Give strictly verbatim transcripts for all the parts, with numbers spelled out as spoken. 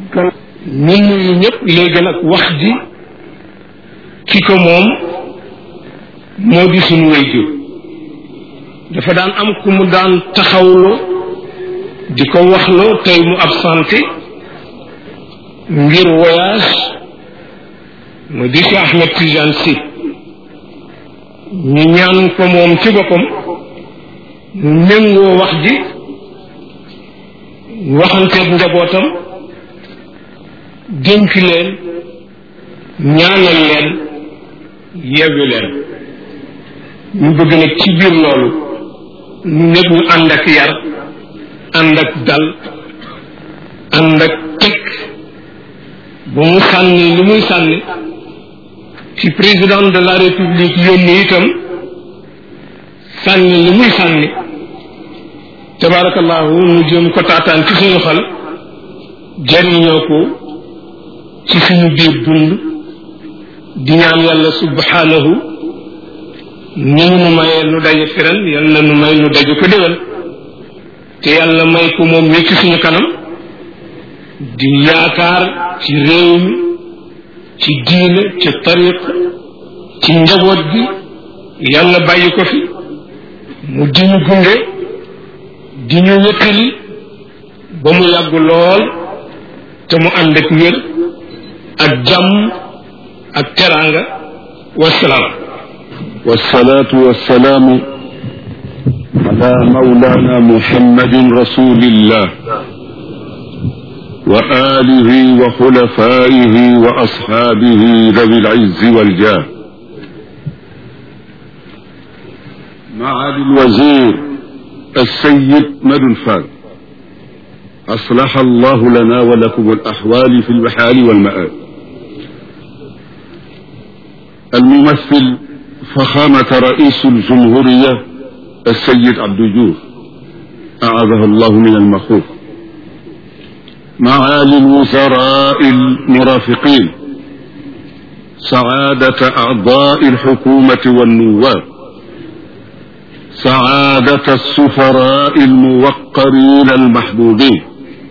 ñun ñuy ñëpp léegi nag wax ji ki ko moom moo di suñu waajur dafa daan am ku mu daan taxawlu di ko waxloo tey mu absenté ngir voyage mu di si Ahmed Tidiane Sy ñu ñaan ko moom ci boppam mu méngoo wax ji waxanteeg njabootam dénk leen ñaanal leen yewwi leen ñu bëgg nag ci biir loolu ñu ñëpp ñu ànd ak yar ànd ak dal ànd ak teg ba mu sànni li muy sànni ci président de la république yónni itam sànni li muy sànni tabarakallahu nu jëm ko taataan ci suñu xol jariñoo ko ci suñu biir dund di ñaan yàlla subhanahu ni ñu mayee nu daje firan yàlla nu may nu daje ko déwén te yàlla may ko moom mi ci suñu kanam di yaakaar ci réew mi ci diine ci tariq ci njaboot gi yàlla bàyyi ko fi mu di ñu gunge di ñu wéttali ba mu yàgg lool te mu ànd ak wér ak jàmm ak teraanga wasalaam والصلاة والسلام على مولانا محمد رسول الله وآله وخلفائه وأصحابه ذوي العز والجاه معالي الوزير السيد مدن فال أصلح الله لنا ولكم الأحوال في البحار والمآل الممثل فخامة رئيس الجمهورية السيد عبد الجوف أعاذه الله من المخوف معالي الوزراء المرافقين سعادة أعضاء الحكومة والنواب سعادة السفراء الموقرين المحبوبين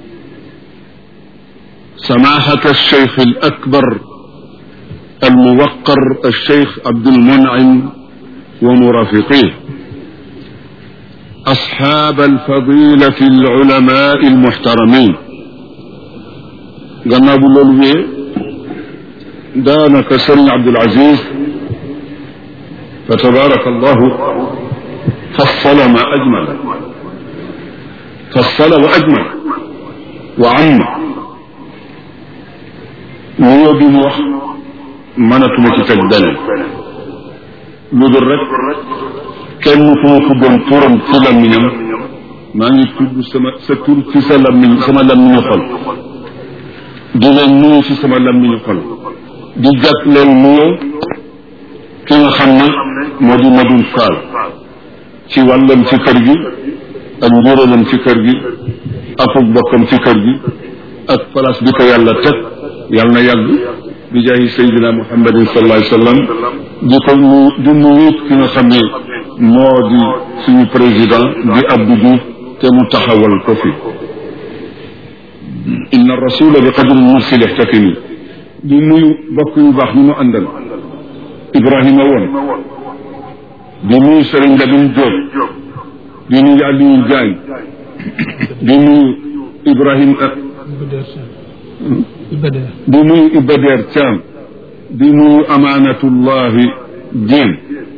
سماحة الشيخ الأكبر الموقر الشيخ عبد المنعم ومرافقيه أصحاب الفضيلة العلماء المحترمين جناب اللولوية دانك سري عبد العزيز فتبارك الله فصل ما أجمل فصل وأجمل وعم نيوبي موح manatuma ci teg beneen lu dul rek kenn fu ma tuddoon turam ci lammiñam maa ngi tudd sama sa tur ci sa lammiñ sama lammiñu xol di leen nuyu ci sama lammiñu xol di jàpp leen nuyoo ki nga xam ne moo di Madun Fall ci wàllam ci kër gi ak njuróolam ci kër gi akuk bokkam ci kër gi ak place bi ko yàlla teg yàlla na yàgg bi jaayi sayyidina muhammadin sallallahu alayhi wa sallam di ko nu di nuyu ki nga xam ne moo di suñu président di Abdou Diouf te mu taxawal ko fi inna rasula bi qadri mursil ihtakimi di nuyu bokk yu baax ñu mu àndal Ibrahima woon di nuyu Serigne Lamine Diop di nuyu Aliou Diagne di nuyu Ibrahima di nuyu Ibader Thiam di nuyu Amanatullahi Dieng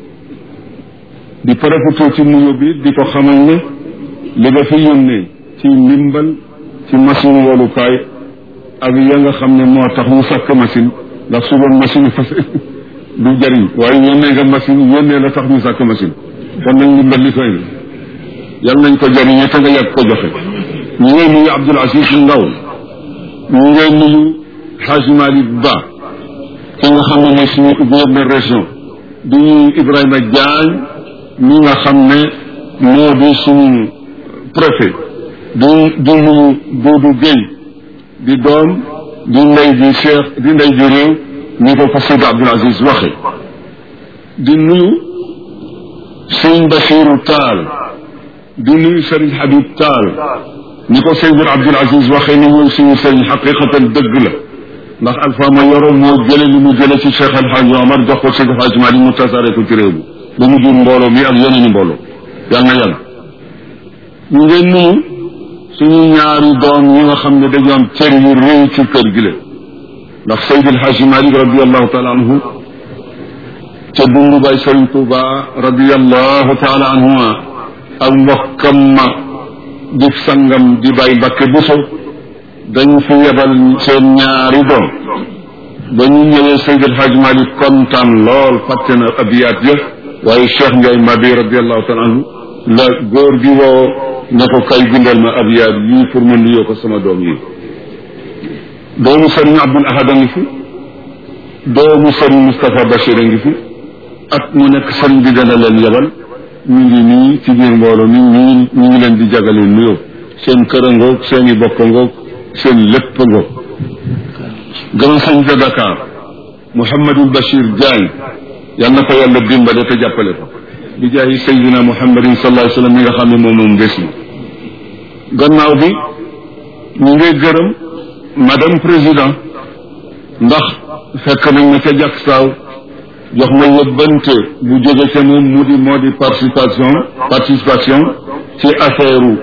di profité ci nuyu bi di ko xamal ne li nga fi yónnee ci ndimbal ci machine wolukaay ak ya nga xam ne moo tax mu sàkk machine ndax su doon machine fas du jariñ waaye yónnee nga machine yónnee la tax ñu sàkk machine kon nag ndimbal li fay yal nañ ko jariñee te nga yàgg ko joxe ñu ngay nuyu Abdoul Aziz Ndaw ñu ngay nuyu Hadj Malick Ba ki nga xam ne mooy suñu gouverneur région di nuyu Ibrahima Diagne mi nga xam ne moo di suñu préfet di di nuyu Doudou Gueye di doom di ndey ji Cheikh di ndey ji réew ni ko ko Seydi Abdoul Aziz waxe di nuyu Sëñ Bachirou Tall di nuyu Serigne Habib Tall ni ko Seydou Abdoul Aziz waxee ni ñëw suñu sëñ xaqiqatan dëgg la ndax Alpha Mayoro moo jële li mu jële ci Cheikh El Hadj Omar jox ko Cheikh El Hadj Malick mu tasaare ko ci réew mi ba mu jur mbooloo mi ak yeneen i mbooloo yal na yàlla ñu ngeen nuyu suñu ñaari doom yi nga xam ne dañoo am cër yu rëy ci kër gi la ndax Seydi El Hadj Malick radiallahu taala anhu ca dundu bay Sëriñ Tuuba radiallahu taala anhuma ak mbokkam ma di sangam di bay Mbakke Buso dañu fi yebal seen ñaari doom ba ñu ñëwee Seydi El Hadj Malick kontaan lool fàtte na abiyaat ya waaye Cheikh Ndiaye Madi radiallahu taala anhu la góor gi woo ne ko kay bindal ma abiyaat yii pour ma nuyoo ko sama doom yi doomu Sëriñ Abdul Ahad a ngi fi doomu Sëriñ Moustapha Bachir a ngi fi at mu nekk sëriñ bi dana leen yebal ñu ngi nii ci biir mbooloo mi ñu ñu ngi leen di jagale nuyoo seen kër a ngoog seen i bokk a ngoog seen lépp a ngoog grand sëñ de Dakar Mouhamadul Bachir Diagne yal na ko yàlla dimbale te jàppale ko bi jaayi Seydina Mouhamadin sallallahu alayhi wa sallam mi nga xam ne moom moom bés bi gannaaw bi ñu ngi gërëm madame président ndax fekk nañ ma ca jàkk saaw jox ma yóbbante bu jóge ca moom mu di moo di participation participation ci affaire u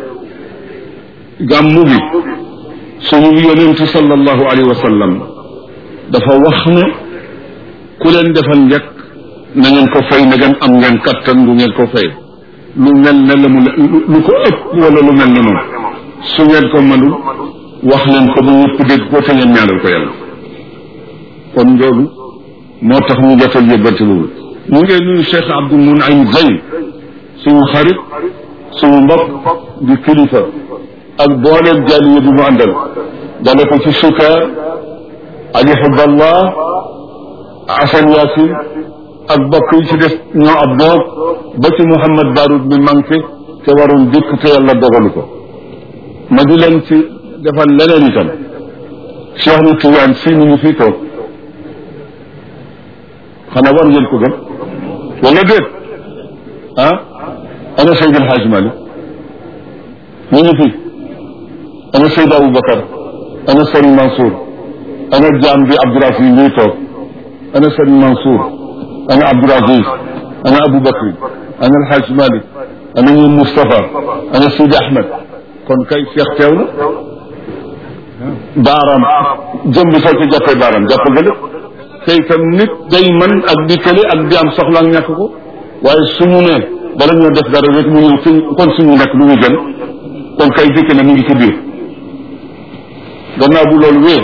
gàmmu bi suñu yonent sallallahu alayhi wa sallam dafa wax ne ku leen defal njëkk na ngeen ko fay na ngeen am ngeen kattan bu ngeen ko fay lu mel ne la mu lu ko ëpp wala lu mel ne moom su ngeen ko mënul wax leen ko ba ñëpp dégg ko te ngeen ñaanal ko yàlla kon loolu moo tax ñu jotal yëbbante boobu ñu ngi nuyu Cheikh Abdou Mounaïm Zayn suñu xarit suñu mbokk di kilifa ak booleen jàlliye bi mu àndal dale ko ci Souka Ali Hubballah Assane Yacine ak bokk yi ci des ñoo ab doog ba ci Mouhamad Baroud mi manqué te waroon dikk te yàlla dogalu ko ma di leen ci defal leneen itam Cheikh ni Tidiane si mu ngi fii toog xanaa war ngeen ko gëm wala déet ah ana Seydi El Hadj Malick ñu ngi fi ana Seydi Aboubacar ana Serigne Mansour ana jaam bi Abdoul Aziz ñuy toog ana Serigne Mansour ana Abdoul Aziz ana Aboubacry ana El Hadj Malick ana ñoom Moustapha ana Seydi Ahmed kon kay Cheikh teew na baaraam jëm bi soo ko jàppee baaraam jàpp nga lépp te itam nit day man ak di kële ak di am soxla ak ñàkk ko waaye suñu ne bala ñoo def dara rek mu ñëw fi kon suñu nekk lu ñu gën kon kay dikk na mu ngi ci biir gannaaw bu loolu wee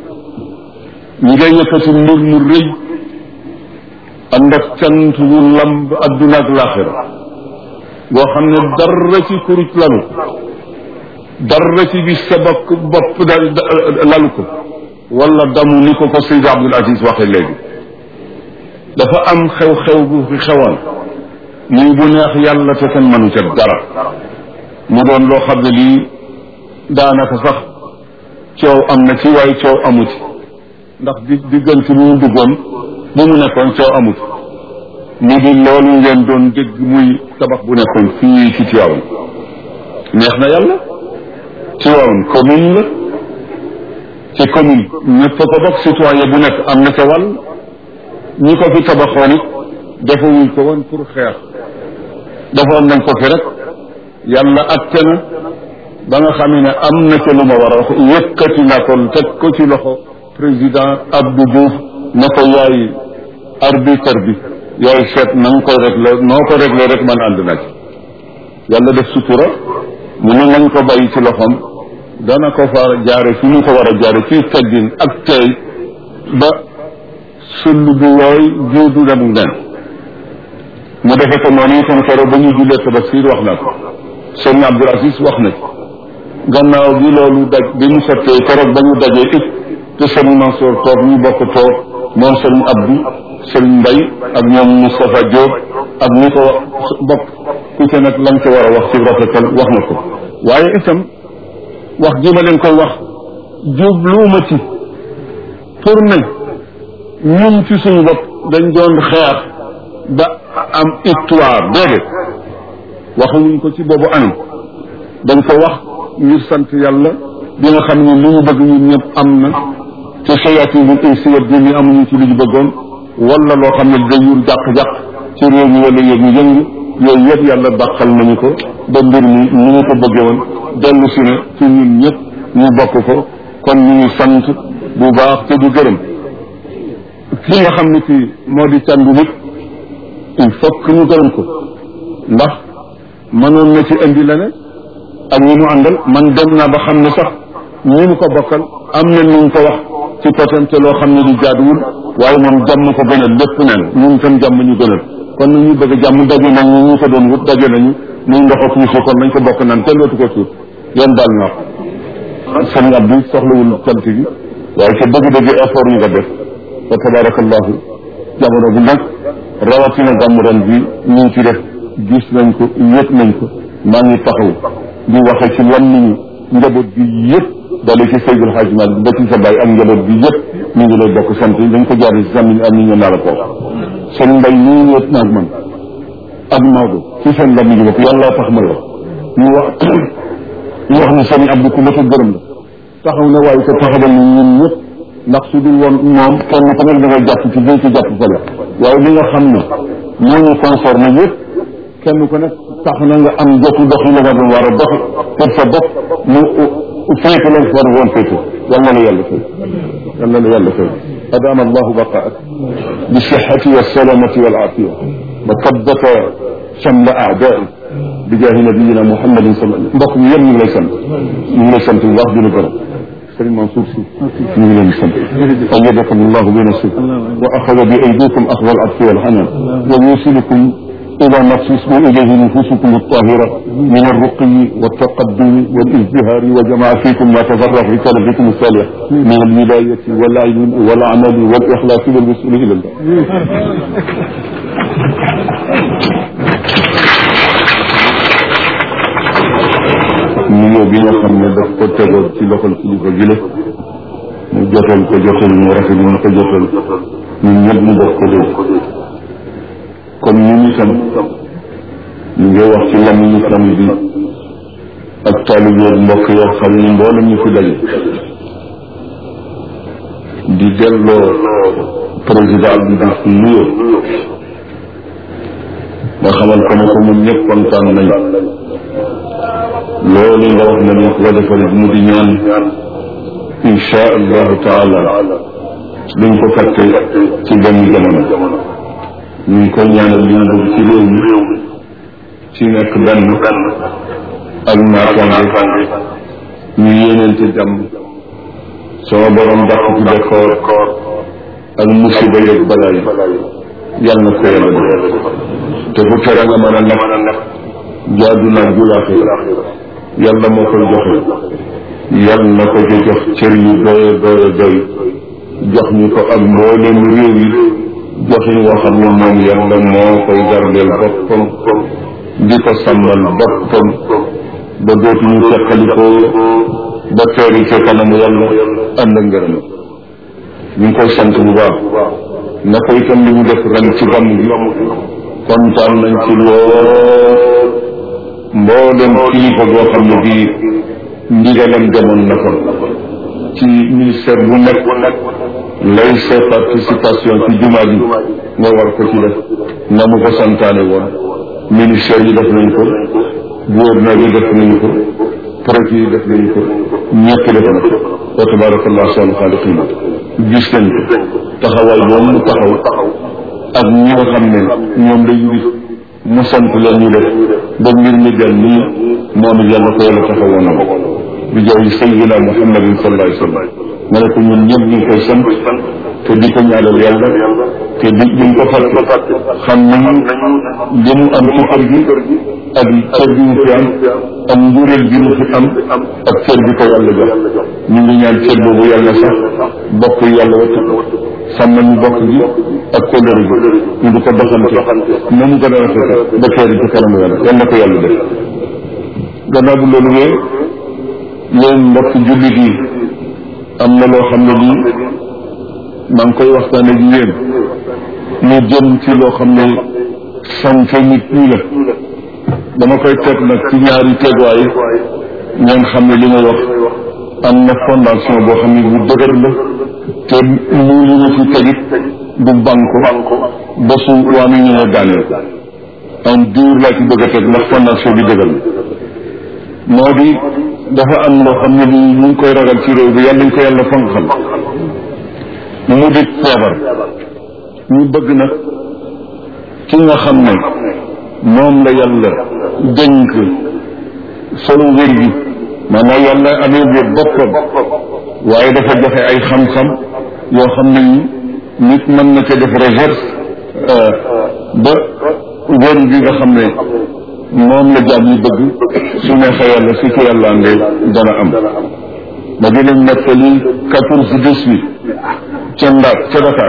ñu ngay yëkkati mbir mu rëy ànd ak cant wu lamb adduna ak laaxira boo xam ne dara ci kuruc lalu dara ci gis sa bokk bopp da lalu ko wala damu ni ko ko Seydi Abdoul Aziz waxee léegi dafa am xew-xew bu fi xewal muy bu neex yàlla te kenn mënu ca dara mu doon loo xam ne lii daanaka sax coow am na ci waaye coow amu ci ndax di diggante bi mu duggoon bu mu nekkoon coow amu ci mu di loolu ngeen doon dégg muy tabax bu nekkoon fii ci Tivaouane neex na yàlla Tivaouane commune la ci commune ñëpp ko bokk citoyen bu nekk am na ca wàll ñi ko fi tabaxoon it defewuñ ko woon pour xeex defoon nañ ko fi rek yàlla atte na ba nga xam ne am na ca lu ma war a wax yëkkati na ko teg ko ci loxo président Abdou Diouf na ko yaay arbitre bi yaay seet na nga koy réglé noo ko réglé rek man ànd na ci yàlla def sutura mu ne nañ ko bàyyi ci loxoom dana ko fa jaare fi ñu ko war a jaare ci teggin ak tey ba sull du yooy jiw du dem nen mu defe ko noonu itam keroog ba ñu jullee Tabaski wax na ko sëñ Abdoul Aziz wax na ci gannaaw bi loolu daj bi mu sottee keroog ba ñu dajee it te sëñ Mansour toog ñu bokk toog moom sëñ Abdou sëñ Mbaye ak ñoom Moustapha Diop ak ñi ko bokk ku ci nag lañ ko war a wax ci rafetal wax na ko waaye itam wax ji ma leen koy wax jubluuma ci pour ne ñun ci suñu bopp dañ doon xeex ba am histoire déedéet waxuñu ko ci boobu anam dañ ko wax ngir sant yàlla bi nga xam ne li ñu bëgg ñun ñëpp am na te sayaatinul insi wal jinni amuñu ci li ñu bëggoon wala loo xam ne day yur jàq-jàq ci réew mi wala yëg ñu yëngu yooyu yëpp yàlla dàqal nañu ko ba mbir mi ni ñu ko bëggee woon dellu si ne ci ñun ñëpp ñu bokk ko kon ñu ngi sant bu baax te du gërëm ki nga xam ne kii moo di càndu nit il faut que ñu gërëm ko ndax mënoon na ci indi leneen ak ñi mu àndal man dem naa ba xam ne sax ñi mu ko bokkal am na ñu ko wax ci potem te loo xam ne di jaaduwul waaye moom jàmm ko gënal lépp neen ñun tam jàmm ñu gënal kon nag ñu bëgg a jàmm daje nañu ñu ko doon wut daje nañu muy ndox ak puusi kon nañ ko bokk naan kenn dootu ko suut yéen daal na sëñ Abdou soxlawul cant gi waaye ca dëgg-dëgg effort yi nga def fa tabarakallahu jamono bu nag rawatina gàmmu ren bi ñu ngi ci def gis nañ ko yëg nañ ko maa ngi taxaw di waxe ci wan niñu njaboot bi yëpp dale ci Seydil Hadji Malick ba ci sa baay ak njaboot bi yëpp ñu ngi lay bokk sant yi dañ ko jaare ci sàmmiñ am ni ñu naa la ko seen mbay nii wét naag man ak Maodo ci seen lamiñ bopp yàlla tax ma la ñu wax ñu wax ne sëñ Abdou ku la ko gërëm la taxaw na waaye ko taxawal na ñun ñëpp ndax su dul woon moom kenn ku nekk da nga jàpp ci biir ci jàpp fa la waaye li nga xam ne moo ñu concerné yëpp kenn ku nekk tax na nga am jotu dox yi la nga doon war a dox pour sa bopp mu féete lañ war a woon féete yal na la yàlla fay yal na la yàlla fay adama allahu baqaak bi sihati wa salamati wal afiya wa tabbata shamla aadai bi jaahi nabiyina muhammadin sallallahu mbokk mi yëpp ñu ngi lay sant ñu ngi lay sant bu baax di la gërëm sëriñ Mansour si ñu ngi leen di sant ayyadakum allahu bi nasr wa axada bi aydikum axda al atfi wal hanan wa yusilukum إلى ما تصل إليه نفوسكم الطاهرة من الرقي والتقدم والازدهار وجمع فيكم ما تفرغ في كلمتكم الصالحة من الولاية والعلم والعمل والإخلاص والوصول إلى الله. nuyoo bi nga xam ne daf ko tegoon ci loxol kilifa gi la mu jotal ko jotal mu rafet mu ko jotal ñun ñëpp ñu def ko dégg kon ñun itam ñu ngi wax ci lamiñu tam bi ak taalibe mbokk yoo xam ne mboolem ñu fi daje di delloo président Abdou Diouf nuyoo nga xamal ko ne ko ñun ñëpp kontaan nañ loolu nga wax ne ñu ko defal mu di ñaan insha allahu taala duñ ko fàtte ci benn jamono ñu ngi koy ñaanal li ñu bëgg ci réew mi ci nekk benn ak naataange ñu yéeneente jàmm sama borom dàq ci bekkoor ak musiba yeeg balaa yi yal na ko yàlla def te bu tere nga mën a nekk jaadu naa julaaxe yàlla moo koy joxe yal na ko ci jox cër yu doye doye doy jox ñu ko ak mboolem réew yi joxin woo xam ne moom yàlla moo koy gardeel boppam di ko sàmmal boppam ba dootuñu teqalikoo ba teeri ca kanamu yàlla ànd ak ngërëm ñu ngi koy sant bu baax na ko itam li mu def ren ci gàmm gi kontaan nañ ci lool mboolem kilifa boo xam ne bii ndigalam demoon na ko ci ministère bu nekk lay sa participation ci jumaa ji nga war ko ci def na mu ko santaane woon ministère yi def nañ ko gouverneur yi def nañ ko préfet yi def nañ ko ñëpp def na ko wa tabarakallah sal xaaliqin gis nañ ko taxawaay boobu mu taxaw ak ñi nga xam ne ñoom lay gis mu sant leen ñu def ba mbir mi del nii moom it yàlla ko yàlla taxawoon na bi jaay sayyidina muhammadin sallallahu alayhi wa sallam ma ne ko ñun ñëpp ñu ngi koy sant te di ko ñaanal yàlla te di duñ ko fàtte xam nañu li mu am ci kër gi ak cër bi mu fi am ak njuréel bi mu fi am ak cër bi ko yàlla jox ñu ngi ñaan cër boobu yàlla sax bokk yàlla wattu sàmm ñu bokk gi ak kóllëre gi ñu di ko doxante na mu gën a rafete ba teer ci kanamu yàlla yal na ko yàlla def gannaaw bu loolu wee yéen mbokk jullit yi am na loo xam ne lii maa ngi koy waxtaane ji yéen ñu jëm ci loo xam ne sant nit ñi la dama koy teg nag ci ñaari teguwaay ngeen xam ne li ma wax am na fondation boo xam ne bu dëgër la te lu ñu ma fi tegit du banque ba su waa mi ñëwee daaneel am diir laa ci bëgg a teg ndax fondation bi dëgër la moo di dafa am loo xam ne lii ñu ngi koy ragal ci réew bi yàlla ñu ko yàlla fanqal mu di feebar ñu bëgg nag ki nga xam ne moom la yàlla dénk solo wér gi maanaam yàlla amee wér boppam waaye dafa joxe ay xam-xam yoo xam ne ni nit mën na ca def recherche ba wér gi nga xam ne moom la jaam yi bëgg su neexee yàlla su ko yàlla andee dana am ma di leen nettali quatorze dix-huit ca Ndar ca Dakar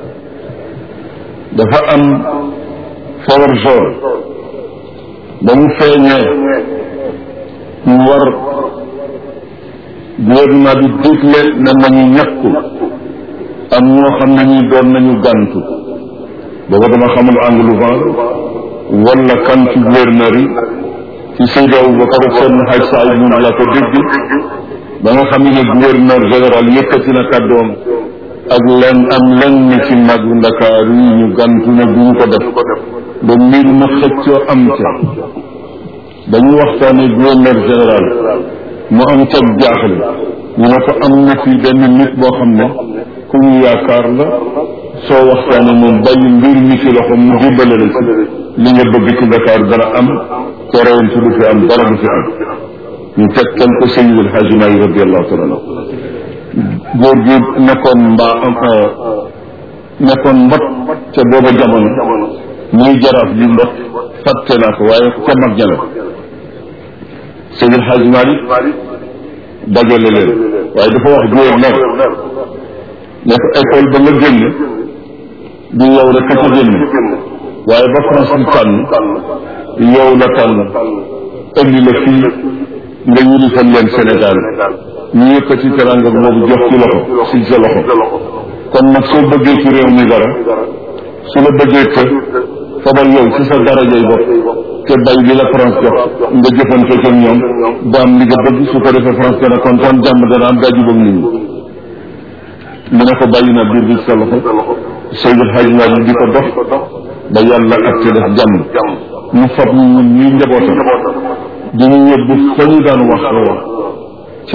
dafa am feebar jaune ba mu feeñee ñu war gouvernement bi digle ne nañu ñàkku am ñoo xam ne ñi doon nañu gàntu booba dama xamul anglophone wala kan ci gouverneur yi ci Seydi Aboubacar ak seen xaj saa yi mun la ko dégg ba nga xam ne gouverneur général yëkkati na kàddoom ak leen am lenn ci mag Ndakaar yi ñu gàntu ne duñu ko def ba mbir ma xëccoo am ca dañu waxtaane gouverneur général mu am ca jaaxle ñu ne ko am na fi benn nit boo xam ne ku ñu yaakaar la soo waxtaane moom bàyyi mbir mi ci loxo mu dimbale la ci li nga bëgg ci Dakar dana am te rewantu du fi am dara du fi am ñu tegtal ko Seydil Hadji Maalik radiyallahu taala anhu góor gi nekkoon mbaa nekkoon mbot ca booba jamono muy jaraaf bi mbot fàtte naa ko waaye ca mag ña la Seydil Hadji Maalik dajale leen waaye dafa wax gouverneur ne ko école ba nga génne du yow rek ka ca génne waaye ba France di tànn yow la tànn indi la fii nga yilifal leen Sénégal ñu yëkkati teranga boobu jox ci loxo si sa loxo kon nag soo bëggee ci réew mi dara su la bëggee te fabal yow ci sa darajay bopp te bay bi la France jox nga jëfante ak ñoom ba am li nga bëgg su ko defee France dana kontaan jàmm dana am daa jubóog nit ñi mu ne ko bàyyi na biir bi sa loxo Seydil Hadji Malick di ko dox ba yàlla ak te def jàmm mu fab ñu ñun ñuy njabootam di ñu yóbbu fa ñu daan wax ca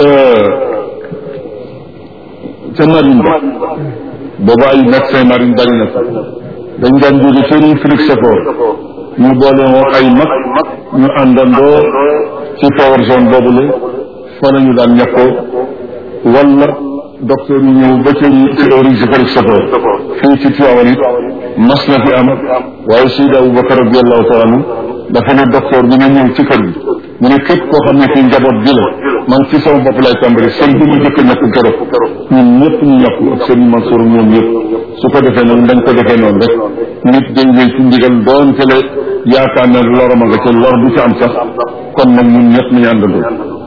ca marine ba booba ay médecin marine bari na fa dañ daan jóge ca ñuy Félix Faure ñu boole woon ay mag ñu àndandoo ci feebar zone boobule fa la ñu daan ñàkkoo wala docteur yi ñëw ba ca ci origine Félix Faure fii ci Tivaouane it mas na fi am waaye Seydi Aboubacar radiyallahu taala anhu dafa ne docteur bi nga ñëw ci kër gi mu ne képp koo xam ne fii njaboot bi la man ci sama bopp lay tàmbali sëñ bi mu jëkk ñàkk keroog ñun ñëpp ñu ñàkk ak sëñ Mansour ñoom ñëpp su ko defee noonu dañ ko defee noonu rek nit dañ lay ci ndigal doon te la yaakaar na loroma nga ca lor du ci am sax kon nag ñun ñëpp ñu àndandoo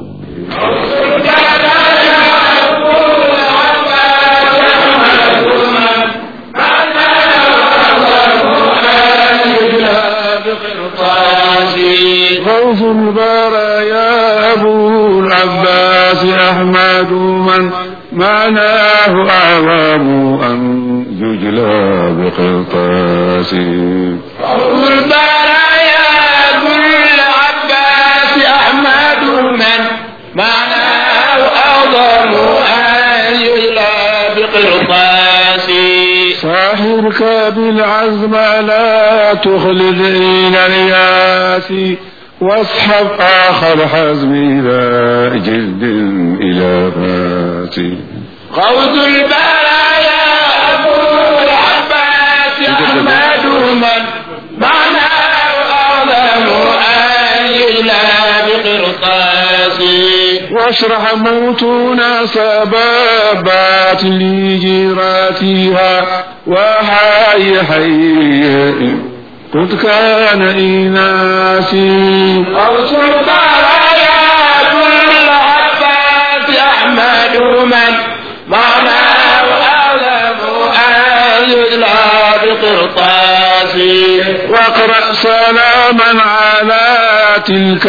غوث البرايا أبو العباس أحمد من معناه أعظم أن يجلى بقرطاس غوث البرايا أبو العباس أحمد من معناه أعظم أن يجلى بقرطاس ساحرك بالعزم لا تخلد إلى الياس واصحب آخر حزم لا جلد إلى فاس غوث البرايا أبو العباس أحمد من معناه أعظم أن يجلى بقرطاس واشرح موتنا سبابات لجيراتها وحي حي قد كان إناسي غوث البرايا أبو العباس أحمد من معناه أعظم أن يجلى بقرطاس واقرأ سلاما على تلك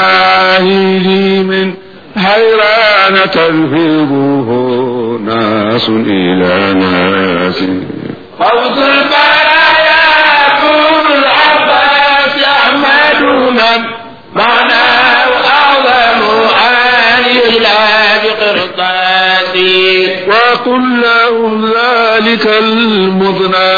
المعاهد من حيران تلفظه ناس إلى ناس فوز البرايا كون العباس أحمد من معناه أعظم أن يجلى بقرطاسي وقل لهم ذلك المضنى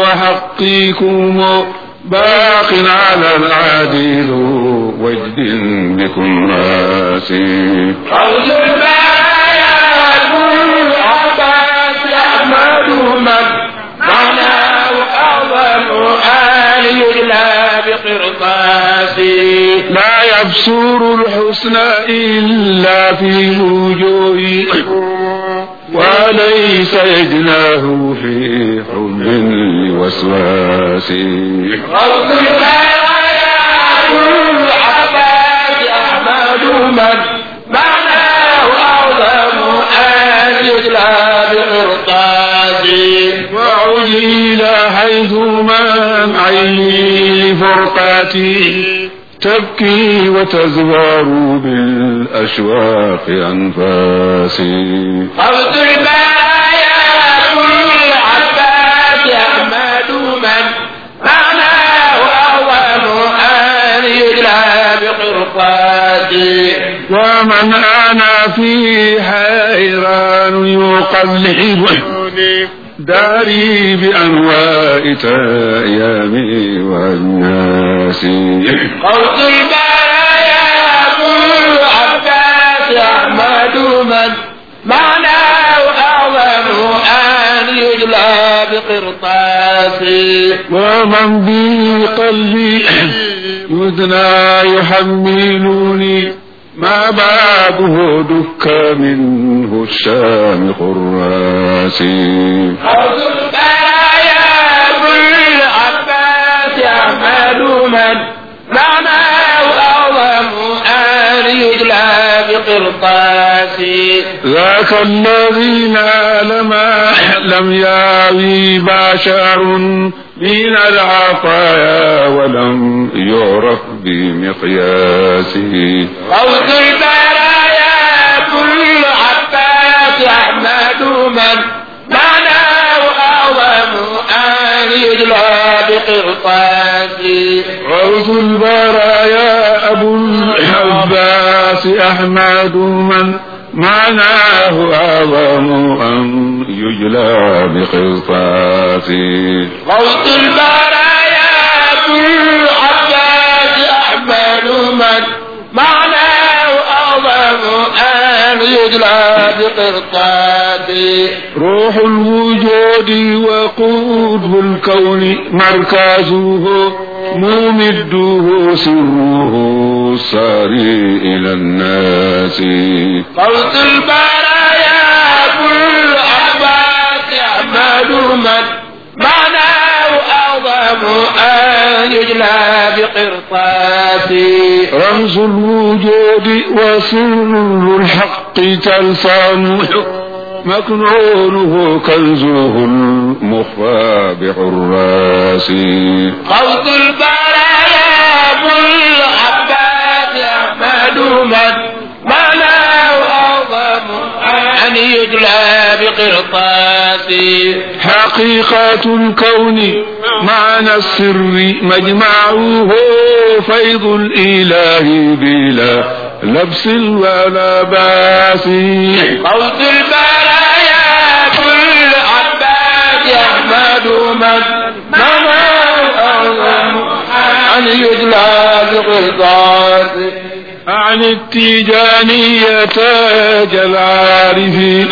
وحقيكم باق على العديد وجد بكم راسي فوز البرايا كون العباس أحمد من معناه أعظم أن يجلى بقرطاسي لا يبصر الحسن إلا في وجوهكم وليس يجناه في حب الوسواس فوز البرايا كل عباس أحمد من معناه أعظم أن يجلى بقرطاسي وعجل حيث من عيني لفرقاتي تبكي وتزوار بالأشواق أنفاسي فوز البرايا كل عباس أحمد من معناه أعظم أن يجلى بقرطاسي ومن أنا في حيران يقلبني داري بأنواع أيامي والناس فوز البرايا كل عباس أحمد من معناه أعظم أن يجلى بقرطاسي ومن بقلبي يدنى يحملني ما بعده دك منه الشام خراسي فوز البرايا كل عباس أحمد من معناه أعظم أن يجلى بقرطاسي ذاك الذي نال ما لم يعوي بشر من العطايا ولم يعرف بمقياسه فوز البرايا كل عباس أحمد من معناه أعظم أن يجلى بقرطاسي غوث البرايا أبو العباس أحمد من معناه أعظم أن يجلى بقرطاسي غوث البرايا كل عباس أحمد من معناه أعظم أن يجلى بقرطاسي روح الوجود وقطب الكون مركزه ممده سره ساري إلى الناس غوث البرايا كل عباس أحمد من معناه أعظم أن يجلى بقرطاسي رمز الوجود وسر الحق تلسانه مكنونه كنزه المخفى بحراس غوث البرايا كل عباس أحمد من معناه أعظم أن يجلى بقرطاسي حقيقة الكون معنى السر مجمعه فيض الإله بلا لبس ولا باس غوث البرايا كل عباس أحمد من معناه أعظم أن يجلى بقرطاسي عن التيجانية تاج العارفين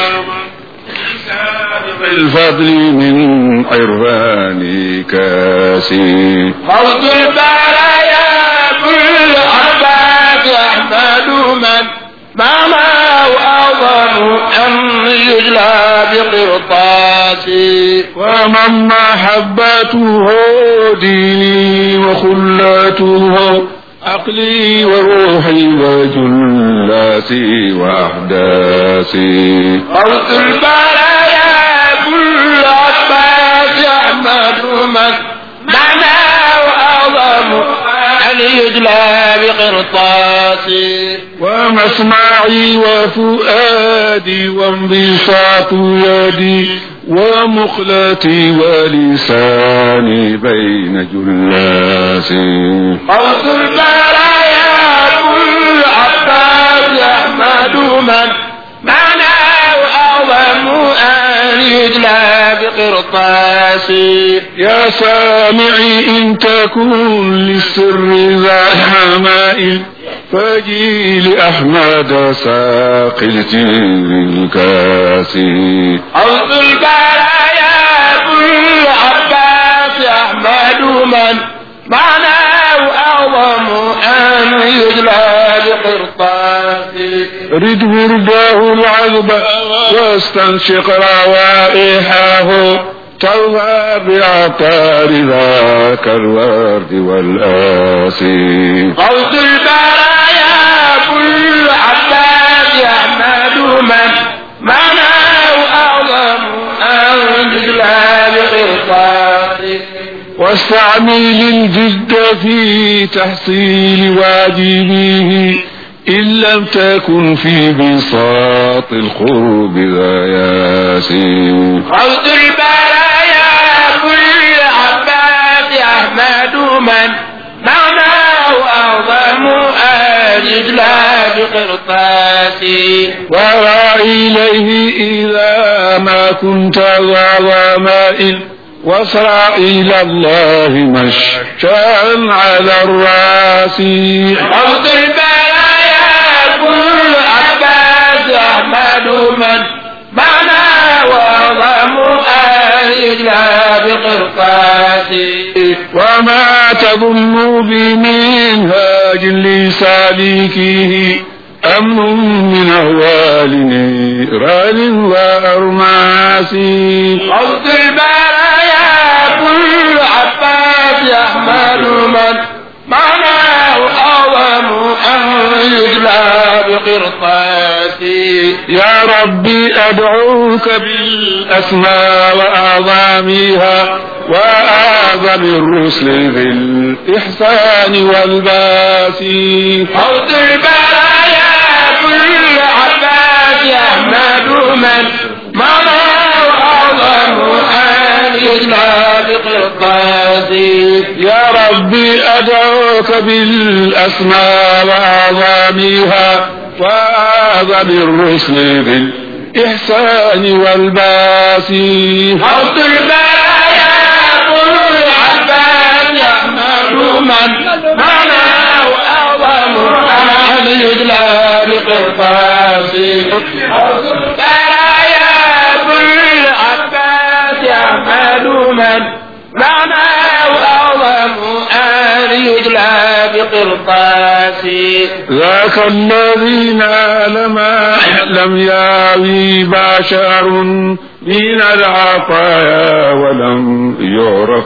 بالفضل من عرفان كاسي غوث البرايا كل عباس أحمد من معناه أعظم أن يجلى بقرطاسي ومن محبته ديني وخلاته عقلي وروحي وجلاتي وأحداثي غوث البرايا كل عباس أحمد من معناه أعظم أن يجلى بقرطاس ومسمعي وفؤادي وانبساط يدي ومقلتي ولساني بين جلاسي قوس البرايا كل عباس أحمد من معناه أعظم أن يجلى بقرطاس يا سامعي إن تكن للسر ذا حمائل فجي لأحمد ساقي الكاسي قوس البرايا كل عباس أحمد من معناه أعظم أن يجلى بقرطاس رد ورده العذب واستنشق روائحه توفى بعطار ذاك الورد والآسي قوس البرايا كل عباس أحمد من معناه أعظم أن يجلى بقرطاس واستعمل الجد في تحصيل واجبه إن لم تكن في بساط القرب ذا ياسي قوس البرايا كل عباس أحمد من معناه أعظم أن يجلى بقرطاس ورا إليه إذا ما كنت ذا ضمائل واسرع إلى الله مششا على الراس قوس البرايا كل عباس أحمد من معناه أعظم أن يجلى بقرطاس وما تظن بمنهاج لسالكه أمن من أهوال نيران وأرماس قوس البرايا كل عباس أحمد من معناه أعظم أن يجلى بقرطاس يا ربي أدعوك بالأسماء وأعظامها وأعظم الرسل ذي الإحسان والباس قوس البرايا كل عباس أحمد من معناه أعظم أن يجلى بقرطاس يا ربي أدعوك بالأسماء وأعظامها وأعظم الرسل بالإحسان والباس قوس البرايا كل عباس أحمد من معناه أعظم أن يجلى بقرطاس قوس البرايا كل عباس أحمد من معناه أعظم أن يجلى بقرطاس ذاك الذي نال ما لم ياوي بشر من العطايا ولم يعرف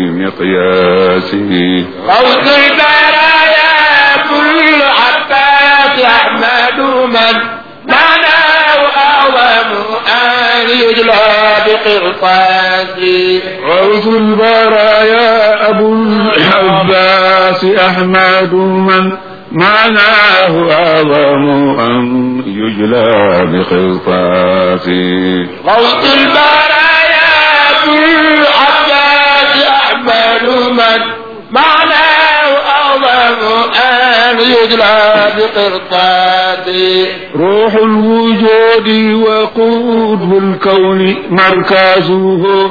بمقياسه قوس البرايا كل عباس أحمد من معناه أعظم أن يجلى بقرطاس غوث البرايا أبو العباس أحمد من معناه أعظم أن يجلى بقرطاس غوث البرايا كل عباس أحمد من معناه أعظم أن يجلى بقرطاس روح الوجود وقوده الكون مركزه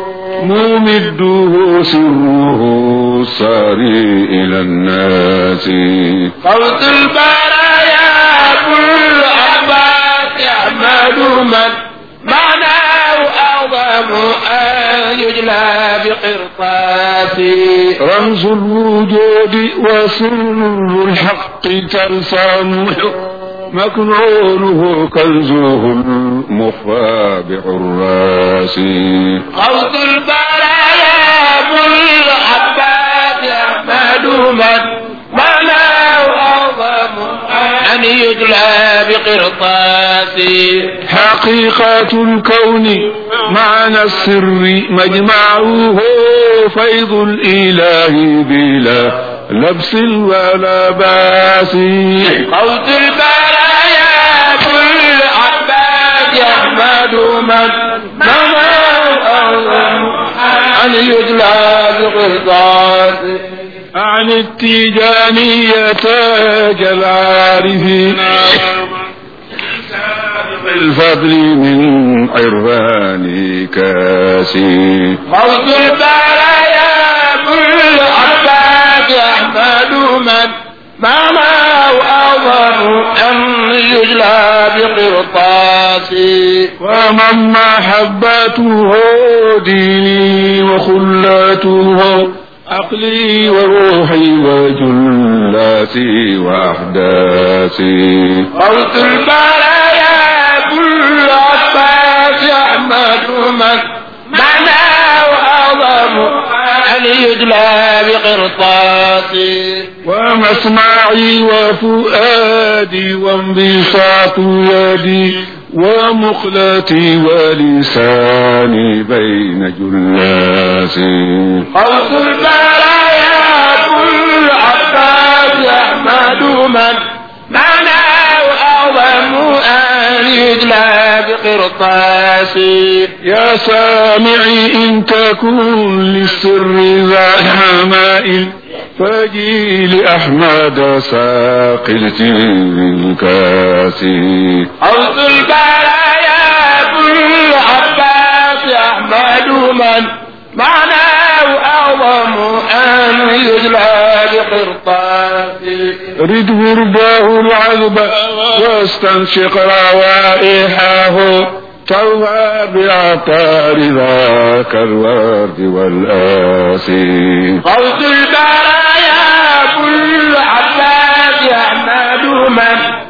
ممده سره ساري إلى الناس قوس البرايا كل عباس أحمد من معناه أعظم أن يجلى بقرطاس رمز الوجود وسر الحق تلسامه مكنونه كنزه المخفى بعراس قوس البرايا كل عباس أحمد من معناه أعظم أن يجلى بقرطاس حقيقة الكون معنى السر مجمعه فيض الإله بلا لبس ولباس قوت البرايا كل عباد يحمد من نما أعظم أن يدلى بقرطاس عن التجانية تاج العارفين الفضل من عرفان كاسي قوت البرايا كل عباد يحمد من معناه أعظم أن يجلى بقرطاس ومن محبته ديني وخلاته عقلي وروحي وجلاتي وأحداثي قوت البرايا كل عباس يحمد من معناه أعظم أن يجلى بقرطاس ومسمعي وفؤادي وانبساط يدي ومخلتي ولساني بين جلاسي قوس البرايا كل عباس يحمد من معناه أعظم أن يجلى بقرطاس يا سامعي إن تكون للسر ذا حمائل فجي لأحمد ساقلتي بالكاسي قوس البرايا كل عباس يحمد من معناه أعظم أن يجلى بقرطاس رد ورداه العذب واستنشق روائحه تروى بعطار ذاك الورد والآسي قوس البرايا كل عباس يحمد من